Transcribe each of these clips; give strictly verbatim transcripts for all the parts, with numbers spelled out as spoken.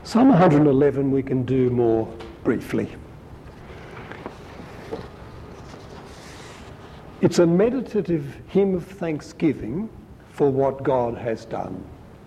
Psalm one hundred eleven we can do more briefly. It's a meditative hymn of thanksgiving for what God has done.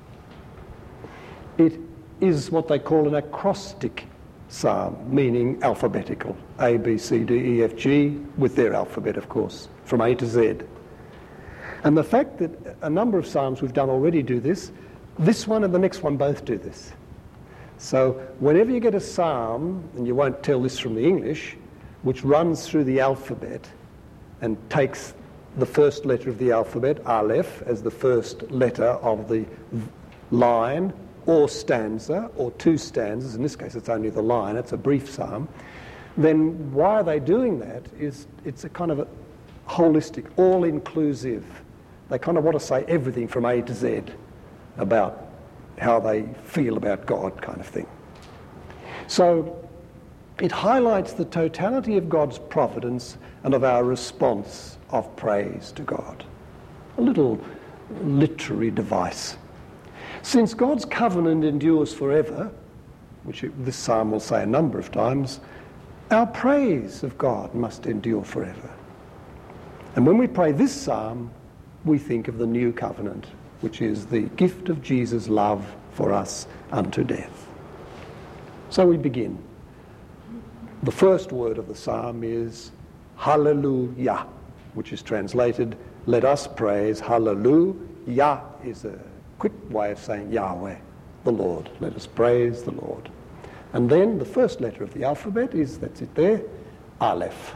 It is what they call an acrostic psalm, meaning alphabetical. A, B, C, D, E, F, G, with their alphabet, of course, from A to Z. And the fact that a number of psalms we've done already do this, this one and the next one both do this. So whenever you get a psalm, and you won't tell this from the English, which runs through the alphabet and takes the first letter of the alphabet, Aleph, as the first letter of the line or stanza, or two stanzas, in this case it's only the line, it's a brief psalm, then why are they doing that is it's a kind of a holistic, all-inclusive. They kind of want to say everything from A to Z about how they feel about God, kind of thing. So it highlights the totality of God's providence and of our response of praise to God. A little literary device. Since God's covenant endures forever, which it, this psalm will say a number of times, our praise of God must endure forever. And when we pray this psalm, we think of the new covenant, which is the gift of Jesus' love for us unto death. So we begin. The first word of the psalm is Hallelujah, which is translated, let us praise. Hallelujah is a quick way of saying Yahweh, the Lord. Let us praise the Lord. And then the first letter of the alphabet is, that's it there, Aleph.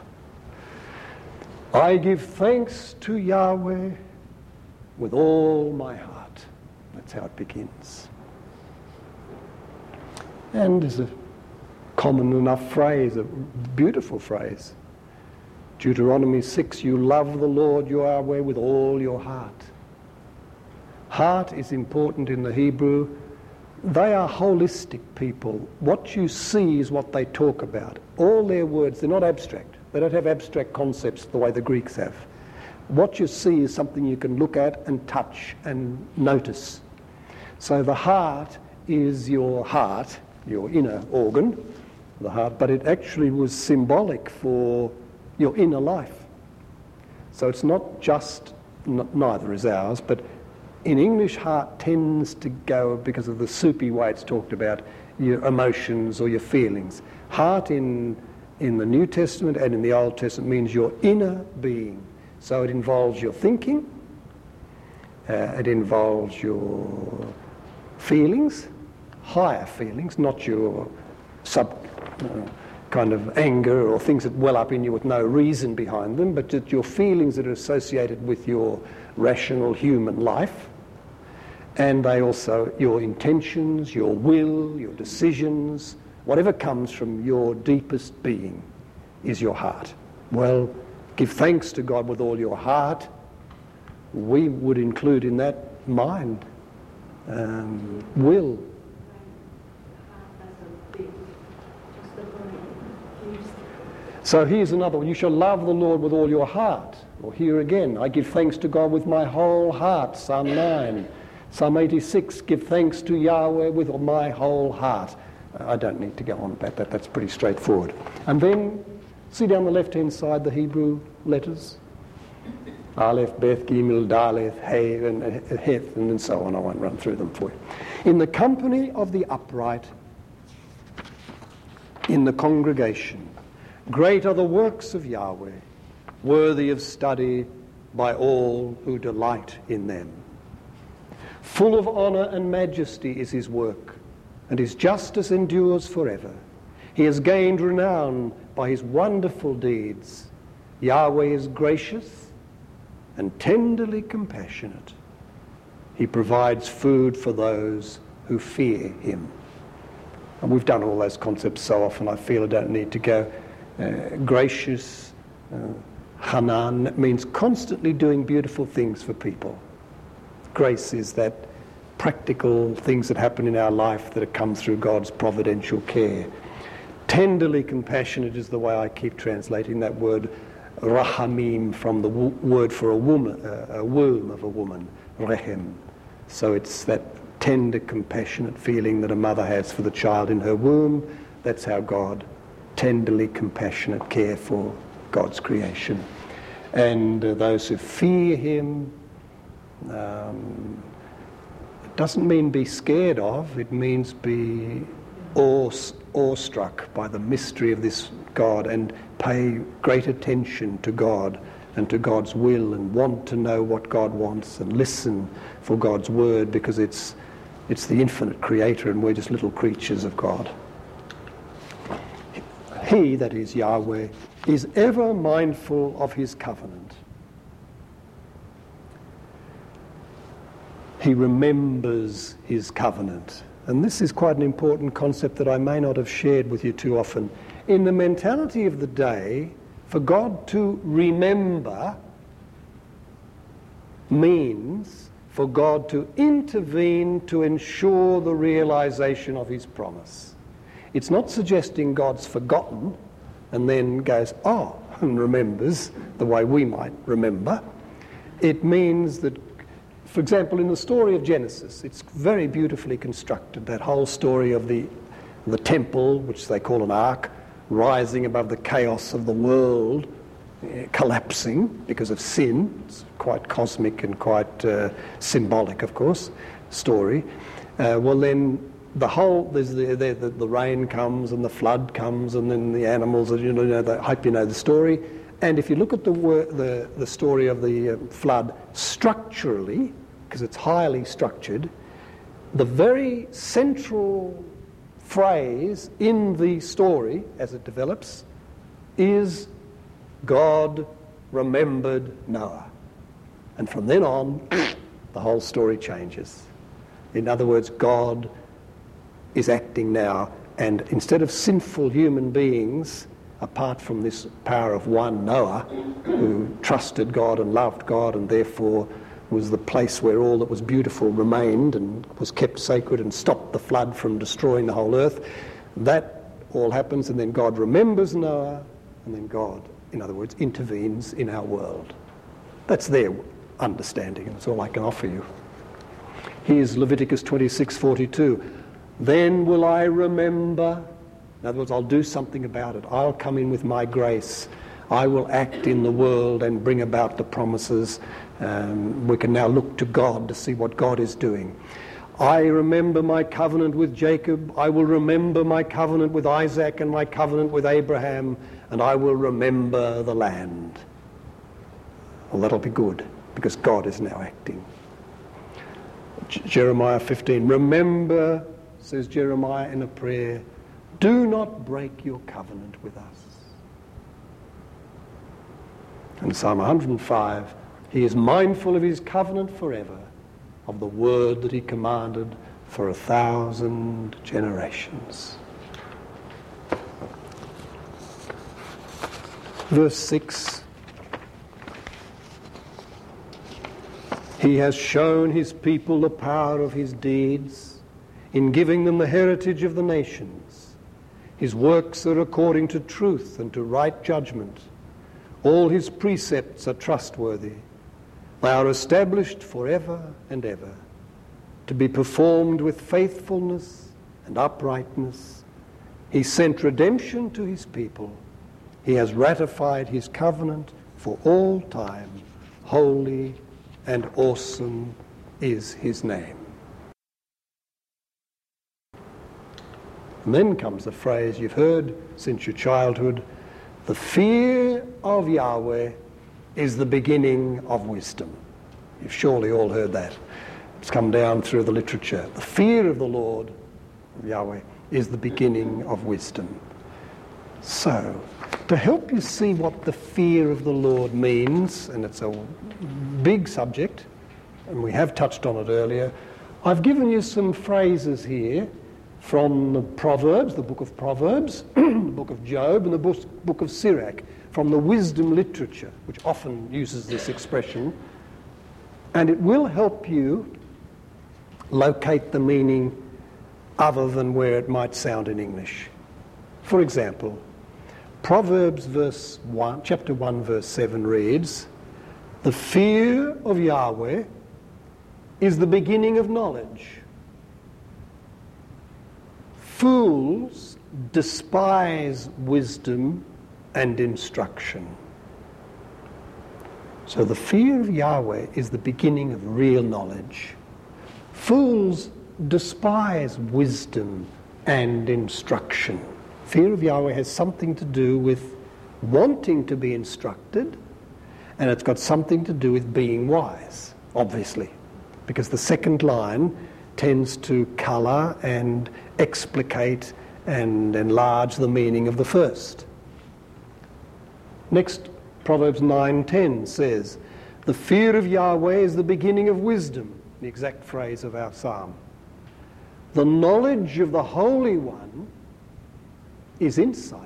I give thanks to Yahweh with all my heart. That's how it begins. And there's a common enough phrase, a beautiful phrase. Deuteronomy six, you love the Lord your Yahweh with all your heart. Heart is important in the Hebrew. They are holistic people. What you see is what they talk about. All their words, they're not abstract. They don't have abstract concepts the way the Greeks have. What you see is something you can look at and touch and notice. So the heart is your heart, your inner organ, the heart, but it actually was symbolic for your inner life. So it's not just, n- neither is ours, but in English, heart tends to go, because of the soupy way it's talked about, your emotions or your feelings. Heart in, in the New Testament and in the Old Testament means your inner being. So it involves your thinking, uh, it involves your feelings, higher feelings, not your sub uh, kind of anger or things that well up in you with no reason behind them, but just your feelings that are associated with your rational human life. And they also, your intentions, your will, your decisions, whatever comes from your deepest being is your heart. Well, give thanks to God with all your heart. We would include in that mind, um, will. So here's another one. You shall love the Lord with all your heart. Or here again, I give thanks to God with my whole heart, Psalm nine. Psalm eighty-six, give thanks to Yahweh with my whole heart. I don't need to go on about that, that's pretty straightforward. And then, see down the left-hand side the Hebrew letters. Aleph, Beth, Gimel, Daleth, He, and Heth, and so on. I won't run through them for you. In the company of the upright, in the congregation, great are the works of Yahweh, worthy of study by all who delight in them. Full of honour and majesty is his work, and his justice endures forever. He has gained renown by his wonderful deeds. Yahweh is gracious and tenderly compassionate. He provides food for those who fear him. And we've done all those concepts so often, I feel I don't need to go. Uh, gracious, uh, Hanan, means constantly doing beautiful things for people. Grace is that practical things that happen in our life that have come through God's providential care. Tenderly compassionate is the way I keep translating that word, rahamim, from the w- word for a woman, uh, a womb of a woman, rehem. So it's that tender, compassionate feeling that a mother has for the child in her womb. That's how God tenderly compassionate care for God's creation. And uh, those who fear him, um, it doesn't mean be scared of, it means be awe, awestruck by the mystery of this God and pay great attention to God and to God's will and want to know what God wants and listen for God's word, because it's it's the infinite creator and we're just little creatures of God. He, that is Yahweh, is ever mindful of his covenant. He remembers his covenant. And this is quite an important concept that I may not have shared with you too often. In the mentality of the day, for God to remember means for God to intervene to ensure the realization of his promise. It's not suggesting God's forgotten and then goes, oh, and remembers the way we might remember. It means that, for example, in the story of Genesis, it's very beautifully constructed, that whole story of the, the temple, which they call an ark, rising above the chaos of the world, uh, collapsing because of sin. It's quite cosmic and quite uh, symbolic, of course, story. Uh, well, then the whole, there's the, the, the, the rain comes and the flood comes and then the animals, you know, you know the, I hope you know the story. And if you look at the, the, the story of the uh, flood structurally, because it's highly structured, the very central phrase in the story as it develops is God remembered Noah. And from then on, the whole story changes. In other words, God is acting now, and instead of sinful human beings, apart from this power of one Noah, who trusted God and loved God and therefore was the place where all that was beautiful remained and was kept sacred and stopped the flood from destroying the whole earth, that all happens, and then God remembers Noah, and then God, in other words, intervenes in our world. That's their understanding, and that's all I can offer you. Here's Leviticus twenty-six forty-two. Then will I remember, in other words, I'll do something about it. I'll come in with my grace. I will act in the world and bring about the promises. Um, we can now look to God to see what God is doing. I remember my covenant with Jacob. I will remember my covenant with Isaac and my covenant with Abraham, and I will remember the land. Well, that'll be good, because God is now acting. J- Jeremiah fifteen. Remember, says Jeremiah in a prayer, do not break your covenant with us. And Psalm one hundred five, he is mindful of his covenant forever, of the word that he commanded for a thousand generations. Verse six, he has shown his people the power of his deeds in giving them the heritage of the nations. His works are according to truth and to right judgment. All his precepts are trustworthy. They are established forever and ever, to be performed with faithfulness and uprightness. He sent redemption to his people. He has ratified his covenant for all time. Holy and awesome is his name. And then comes the phrase you've heard since your childhood, the fear of Yahweh is the beginning of wisdom. You've surely all heard that. It's come down through the literature. The fear of the Lord, of Yahweh, is the beginning of wisdom. So, to help you see what the fear of the Lord means, and it's a big subject, and we have touched on it earlier, I've given you some phrases here from the Proverbs, the book of Proverbs, the book of Job, and the book of Sirach, from the wisdom literature, which often uses this expression, and it will help you locate the meaning other than where it might sound in English. For example, Proverbs verse one, chapter one, verse seven reads, "The fear of Yahweh is the beginning of knowledge, Fools despise wisdom and instruction. So the fear of Yahweh is the beginning of real knowledge. Fools despise wisdom and instruction. Fear of Yahweh has something to do with wanting to be instructed, and it's got something to do with being wise, obviously, because the second line tends to colour and explicate and enlarge the meaning of the first. Next, Proverbs nine ten says, "The fear of Yahweh is the beginning of wisdom," the exact phrase of our psalm. "The knowledge of the Holy One is insight."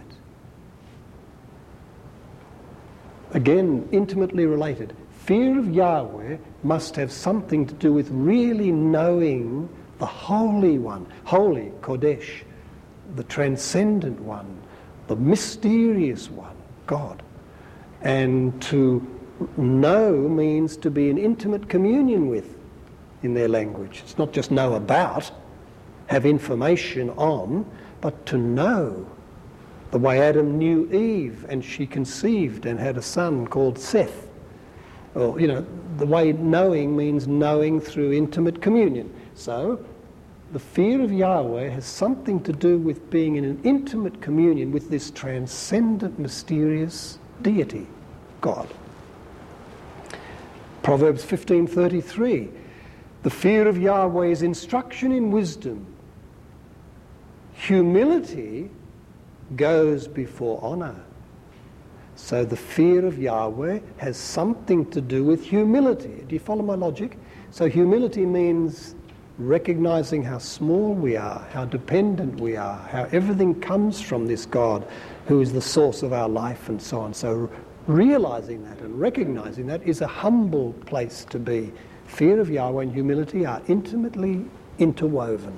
Again, intimately related. Fear of Yahweh must have something to do with really knowing the Holy One. Holy, Kodesh, the transcendent one, the mysterious one, God. And to know means to be in intimate communion with, in their language. It's not just know about, have information on, but to know. The way Adam knew Eve and she conceived and had a son called Seth. Or, you know, the way knowing means knowing through intimate communion. So, the fear of Yahweh has something to do with being in an intimate communion with this transcendent, mysterious deity, God. Proverbs fifteen thirty-three, "The fear of Yahweh is instruction in wisdom. Humility goes before honour." So the fear of Yahweh has something to do with humility. Do you follow my logic? So humility means recognising how small we are, how dependent we are, how everything comes from this God who is the source of our life and so on. So realising that and recognising that is a humble place to be. Fear of Yahweh and humility are intimately interwoven.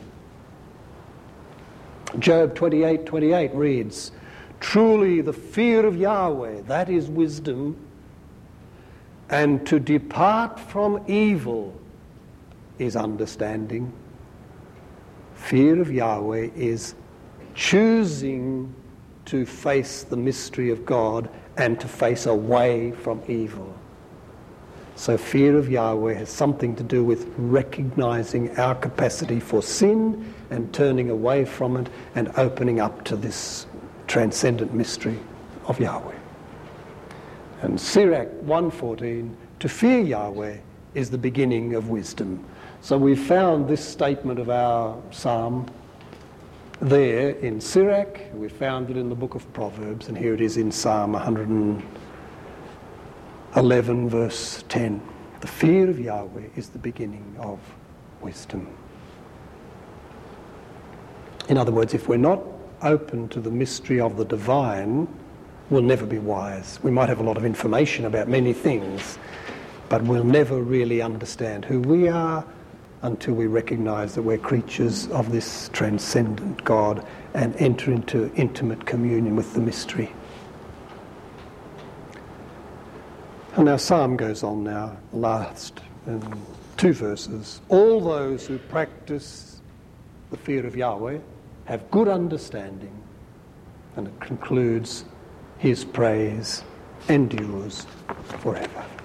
Job twenty-eight twenty-eight reads, "Truly the fear of Yahweh, that is wisdom, and to depart from evil is understanding." Fear of Yahweh is choosing to face the mystery of God and to face away from evil. So fear of Yahweh has something to do with recognising our capacity for sin and turning away from it and opening up to this transcendent mystery of Yahweh. And Sirach one fourteen, "To fear Yahweh is the beginning of wisdom." So we've found this statement of our psalm there in Sirach, we found it in the book of Proverbs, and here it is in Psalm one eleven verse ten. The fear of Yahweh is the beginning of wisdom. In other words, if we're not open to the mystery of the divine, we'll never be wise. We might have a lot of information about many things, but we'll never really understand who we are until we recognise that we're creatures of this transcendent God and enter into intimate communion with the mystery. And our psalm goes on now, last in two verses. "All those who practice the fear of Yahweh have good understanding," and it concludes, "His praise endures forever."